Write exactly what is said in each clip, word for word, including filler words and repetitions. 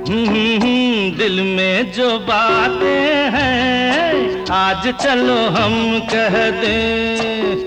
हम्म, दिल में जो बातें हैं आज चलो हम कह दें।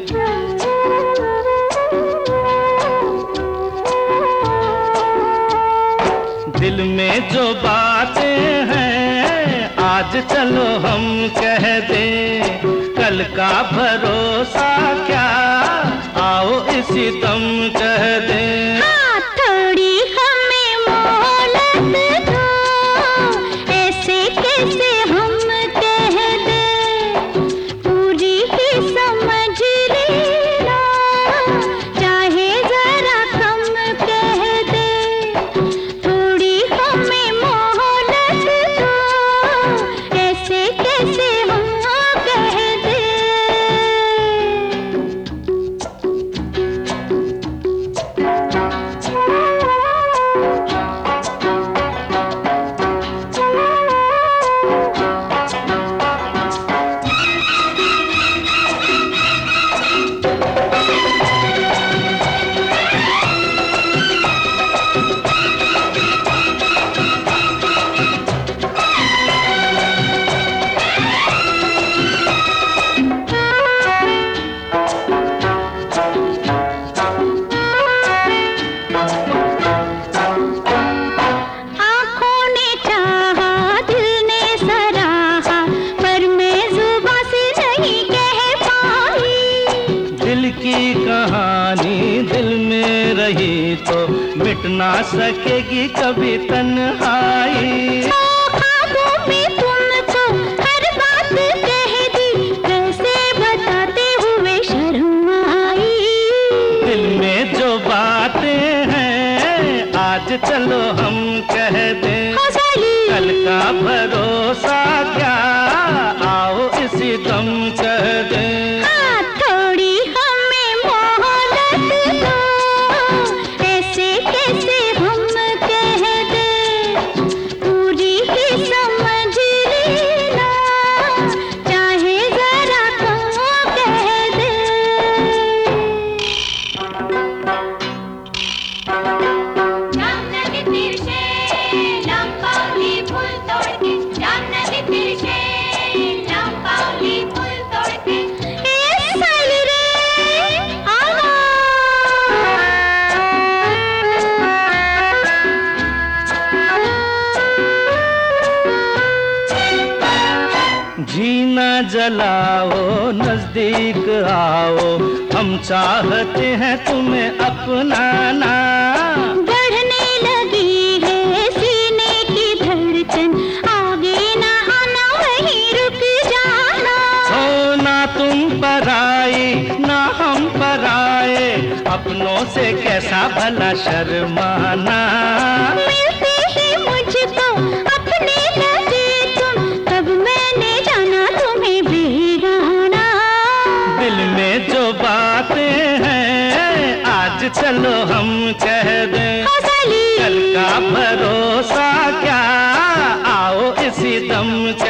दिल में जो बातें हैं आज चलो हम कह दें। कल का भरोसा क्या, आओ इसी दम कह दें। हाँ, थोड़ी हमें मोहलत दो, ऐसे कैसे हम कह दें। पूरी ही समझ लेना, चाहे जरा कम कह दें। थोड़ी हमें मोहलत दो, ऐसे कैसे हम कह दें। की कहानी दिल में रही तो मिट ना सकेगी कभी तन्हाई। ख्वाबों में तुमको हर बात कह दी, कैसे बताते हुए शर्म आई। दिल में जो बातें हैं आज चलो हम कह दें। कल का भरोसा क्या, आओ इसी दम कह दें। जीना जलाओ नजदीक आओ, हम चाहते हैं तुम्हें अपनाना। बढ़ने लगी है सीने की धड़कन, आगे ना आना वहीं रुक जाना। हो ना तुम पराई ना हम पराए, अपनों से कैसा भला शर्माना। मिलते ही मुझको अपने लगे तुम, तब मैंने जाना तुम्हें बेगाना। दिल में जो बातें हैं आज चलो हम कह दें। कल का भरोसा क्या, आओ इसी दम